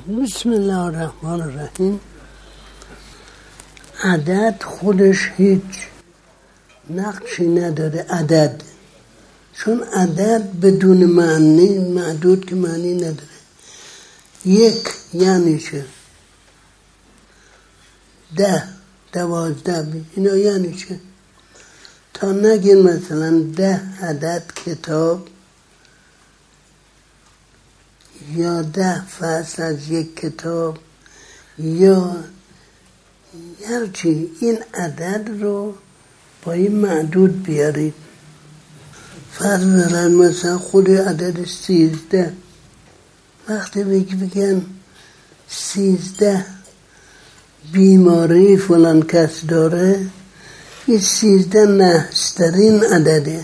بسم الله الرحمن الرحیم. عدد خودش هیچ نقشی نداره عدد، چون عدد بدون معنی معدود که معنی نداره. یک یعنی چه؟ 10، 12 اینا یعنی چه؟ تا نگین مثلا 10 عدد کتاب یا 10 فصل از یک کتاب یا هرچی، این عدد رو با این معدود بیارید. فرض برن مثلا خود عدد 13، وقتی بگن 13 بیماری فلان کس داره، این 13 نحسترین عدده.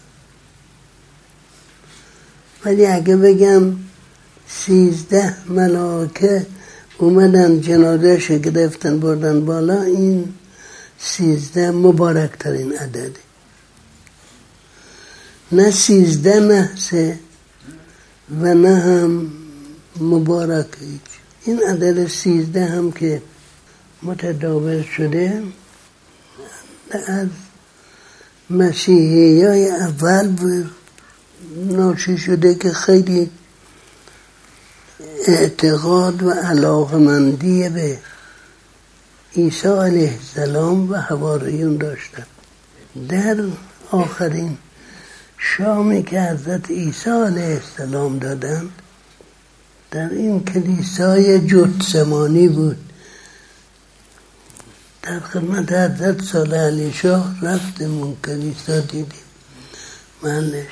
ولی اگه بگم 13 ملائکه اومدن جنازه‌اش گرفتن بردن بالا، این 13 مبارکترین عدده. نه 13 نحسه و نه هم مبارک هیچ. این عدد 13 هم که متداول شده از مسیحیای اول ناشی شده که خیلی اعتقاد و علاقمندی به عیسی علیه السلام و حواریون داشتن. در آخرین شامی که حضرت عیسی علیه السلام دادند در این کلیسای جثمانی بود. در خدمت حضرت صالح علی شاه رفتیم اون کلیسا، دیدیم محلش.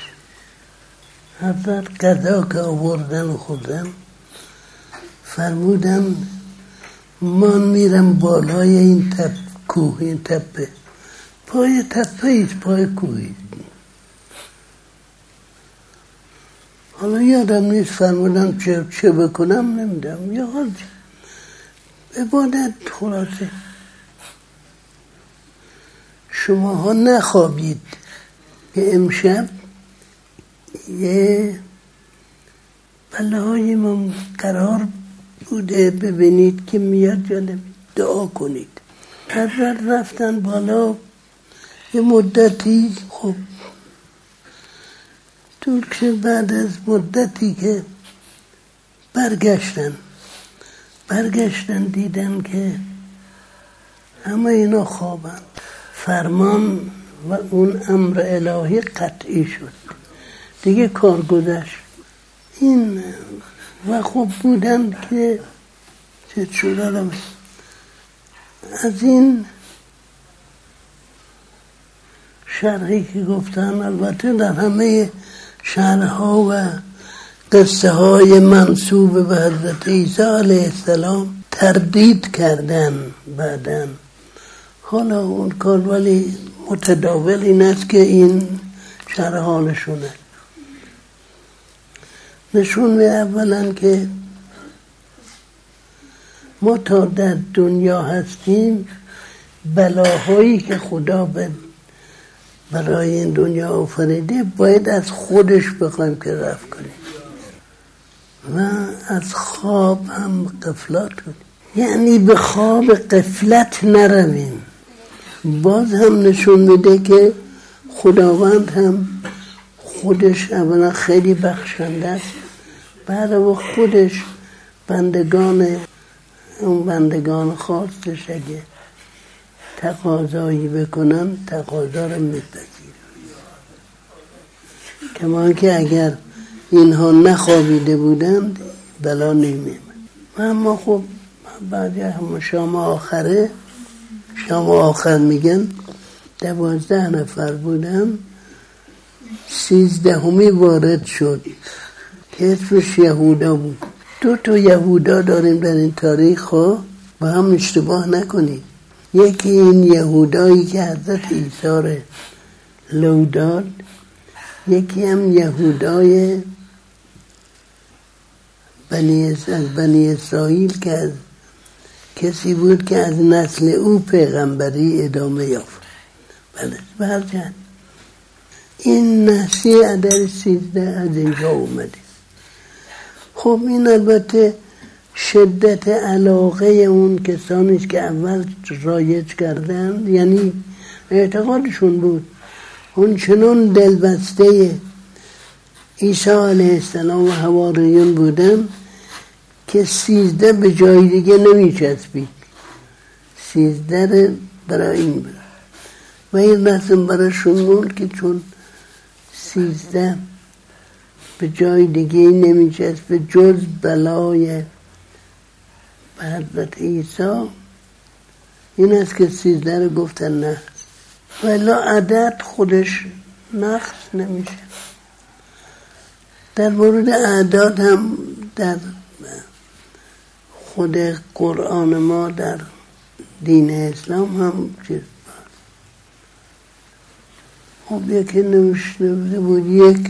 حضرت غذا که آوردن و خوردن فرمودن من میرم بالای این کوه، این تپه، پای تپه ایست، پای کوهی. حالا یادم نیست فرمودن چه بکنم، نمیدم یا حال عبادت. خلاصه شما ها نخوابید که امشب یه بلایی من قرار بوده ببینید که میاد یا نمیاد، دعا کنید. حضرت رفتن بالا یه مدتی، خب طول که بعد از مدتی که برگشتن دیدن که همه اینا خوابن. فرمان و اون امر الهی قطعی شد، دیگه کار گذشت. این و خب بودن که چه شده از این شرحی که گفتن. البته در همه شرحها و قصه های منسوب به حضرت عیسی علیه السلام تردید کردن بعدن. حالا اون کار ولی متداول این است که این شرح حالشونه. نشون می اولا که ما تا در دنیا هستیم بلاهایی که خدا برای این دنیا آفریده باید از خودش بخوایم که رفع کنیم و از خواب هم غفلت کنیم، یعنی به خواب غفلت نرویم. باز هم نشون میده که خداوند هم خودش اولا خیلی بخشنده است، بعد و خودش بندگان خاصش اگه تقاضایی بکنن تقاضا رو میپذیره. کما که اگر اینها نخوابیده بودند بلا نمی‌آمد. اما خب بعد هم شام آخر میگن 12 نفر بودن، 13 وارد شد که اسمش یهودا بود. 2 یهودا داریم در این تاریخ ها، با هم اشتباه نکنید. یکی این یهودایی که حضرت عیسی رو لو داد، یکی هم یهودای بنی اسرائیل که از کسی بود که از نسل او پیغمبری ادامه یافت. بله برجن این نسیه عدد 13 از اینجا اومده. خب این البته شدت علاقه اون کسانی که اول رایج کردن، یعنی اعتقادشون بود اون چنون دلبسته عیسی علیه السلام و حواریون بودن که 13 به جای دیگه نمیچسبید، 13 برای این بود و این رسم برایشون بود که چون 13 به جای دیگه نمیچسبه جز بلای به حضرت عیسی، این است که 13 رو گفتن نه، ولی عدد خودش نقص نمیشه. در مورد اعداد هم در خود قرآن ما در دین اسلام هم چیز خب یکی نوشته بود یک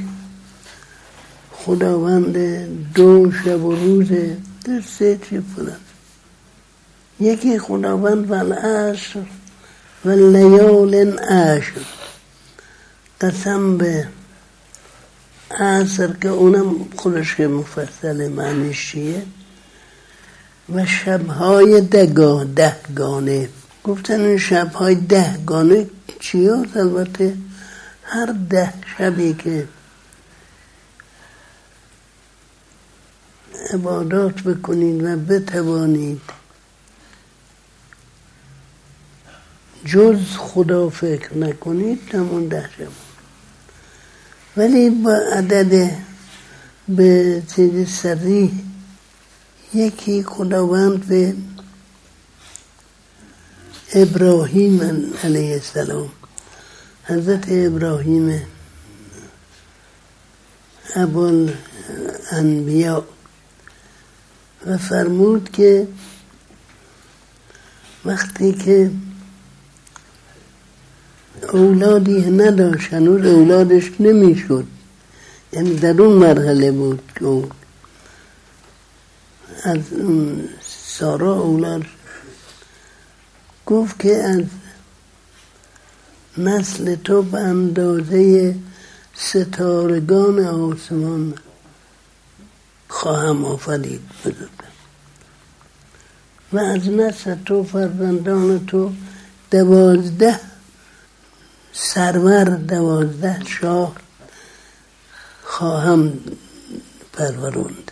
خداوند 2 شب و روز در 3 چی فلان، یکی خداوند والعصر و لیال عشر، قسم به عصر که اونم خودش که مفصل معنیش چیه، و شبهای 10 گانه. گفتن این شبهای 10 گانه چیه؟ البته هر 10 شبی که عبادات بکنید و بتوانید جز خدا فکر نکنید همون 10 شب، ولی با عدد به چیز صریح یکی خداوند به ابراهیم علیه السلام، حضرت ابراهیم ابوالانبیاء، و فرمود که وقتی که اولادی نداشت، هنوز اولادش نمیشد، یعنی در اون مرحله بود که از سارا اولاد، گفت که از نسل تو به اندازه ستارگان آسمان خواهم آفرید بزرگم و از نسل تو فرزندان تو 12 سرور 12 شاه خواهم پروروند.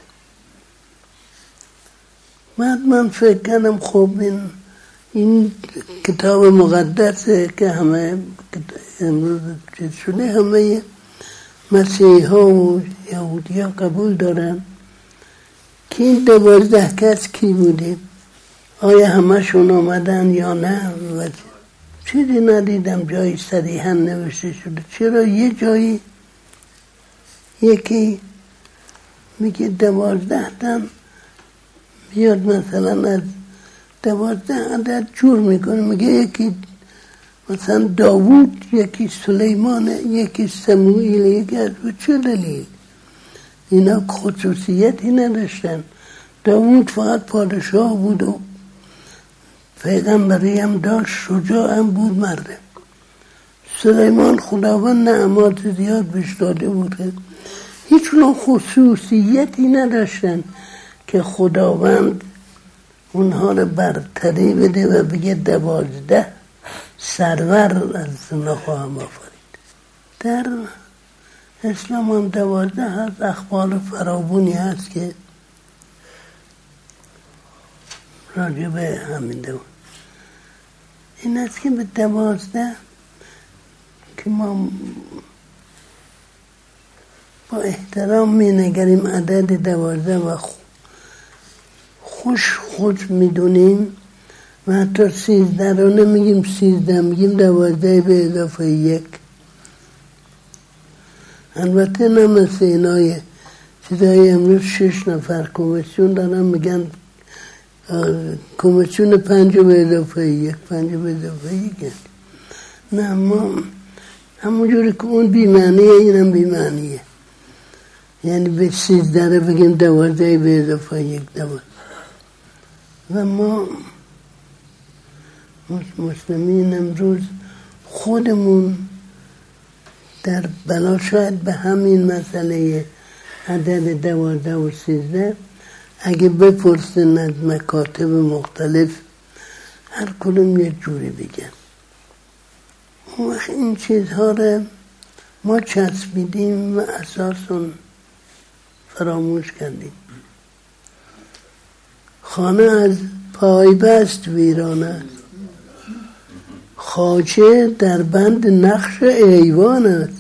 بعد من فکر کردم خب این کتاب مقدسه که همه امروز چیز شده، همه مسیح ها و یهودی ها قبول دارن که این 12 کس کی بوده، آیا همشون آمدن یا نه، و چیزی ندیدم جایی صریحا نوشته شده. چرا یه جایی یکی میگه 12 تن میاد مثلا از 12 عدد جور میکنه، میگه یکی مثلا داوود، یکی سلیمان، یکی سموئیل، یکی از چه دلیل؟ اینا خصوصیتی نداشتن. داوود فقط پادشاه بود و پیغمبری هم داشت، شجاع هم بود مرده. سلیمان خداوند نعمات زیاد بهش داده بود، هیچ نوع خصوصیتی نداشتن که خداوند اونها رو برتری بده و بگه 12 سرور از اونا خواهم آفرید. در اسلام هم 12 هست، اخبار فراوانی هست که راجع به همین دوست این است که به 12 که ما با احترام می نگریم عدد 12 و خوش می دونیم و حتی 13 رو نمیگیم 13، میگیم 12 به اضافه 1. البته نه مثل اینای چیزای امروز 6 نفر کمیسیون دارن میگن کمیسیون 5 به اضافه 1، 5 به اضافه 1. نه، ما همونجوری که اون بی‌معنیه اینم بی‌معنیه، یعنی به 13 رو بگیم 12 به اضافه 1 12. و ما مسلمین امروز خودمون در بلا شاید به همین مسئله عدد 12 و 13 اگه بپرسن از مکاتب مختلف هر کدوم یه جوری بگن. اون وقت این چیزها رو ما چسبیدیم و اساساً فراموش کردیم. خانه از پایبست ویران است، خاچه در بند نقش ایوان است.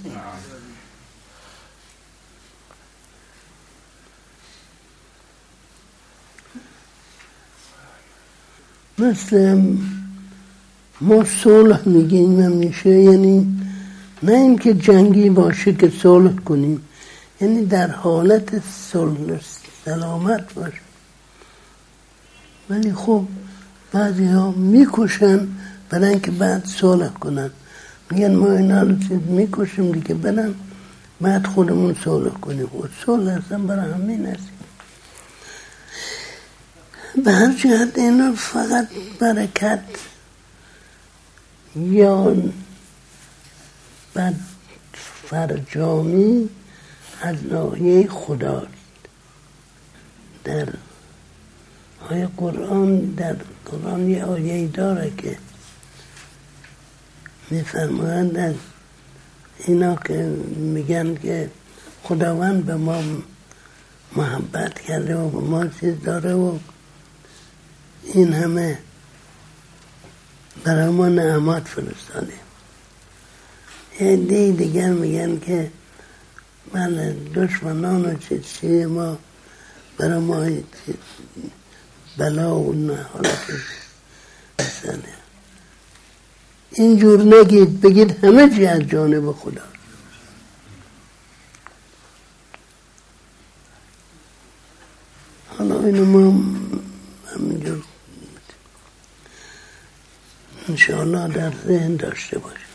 مثل ما صلح میگیم همیشه، یعنی نه این که جنگی باشه که صلح کنیم، یعنی در حالت صلح سلامت باشه. ولی خب بعضی ها میکشن برای اینکه بعد صلح کنن، میگن ما اینا رو میکشیم دیگه برن بعد خودمون صلح کنیم. خود صلح اصلا برای همین است. به هر جهت اینا فقط برکت یا بد فرجامی از ناحیه خداست. در آیه در قرآن یه آیه داره که میفرمایند از اینا که میگن که خداوند به ما محبت کرده و به ما چیز داره و این همه برای ما نعمات فرستاده. یه دیگر میگن که من دشمنان و چیزی ما برای ما بلا و حالت بسنه. اینجور نگید، بگید همه چی از جانب خدا. حالا اینو ما همینجور انشاءالله در ذهن داشته باشیم.